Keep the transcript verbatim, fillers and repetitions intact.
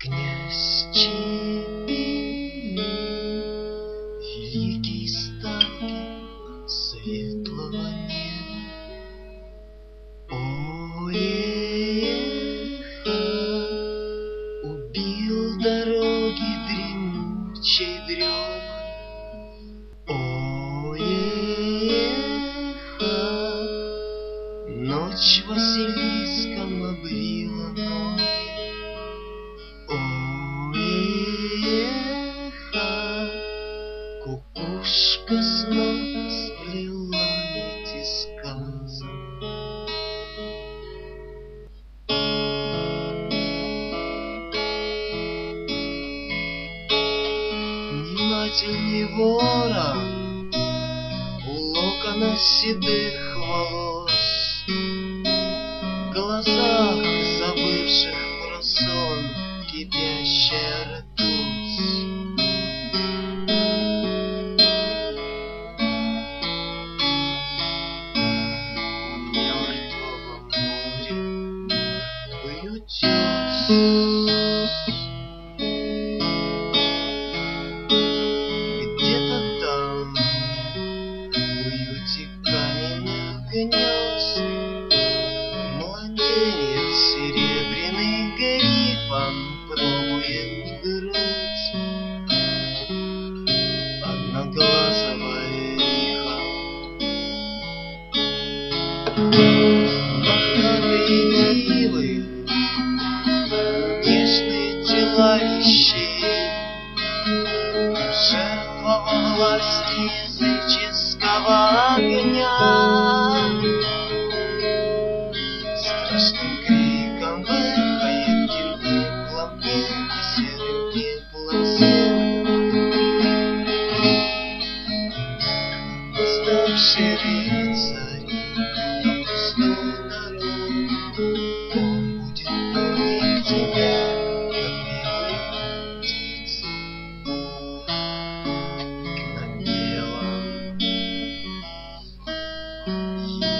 Князь Чепелин, великий сталкер светлого неба, Оеха, убил дороги дремучей дремой. Оеха, ночь Василиском обрила ноги. Оеха, кукушка снова сплела эти сказы. Внимательней вора у локона седых волос, в глазах забывших про сон кипящая ртуть. У мертвого моря мертвый утес. Где-то там, в уюте каменных гнезд, младенец серебряный грифом пробует грудь одноглазого эриха. Мохнатые дивы, нежные тела вещей, жертва во власти языческого огня. Страшным криком выхает гимн небо серым пеплом землю. Уставший рыцарь на пустую дорогу, он будет помнить тебя, как белую птицу на белом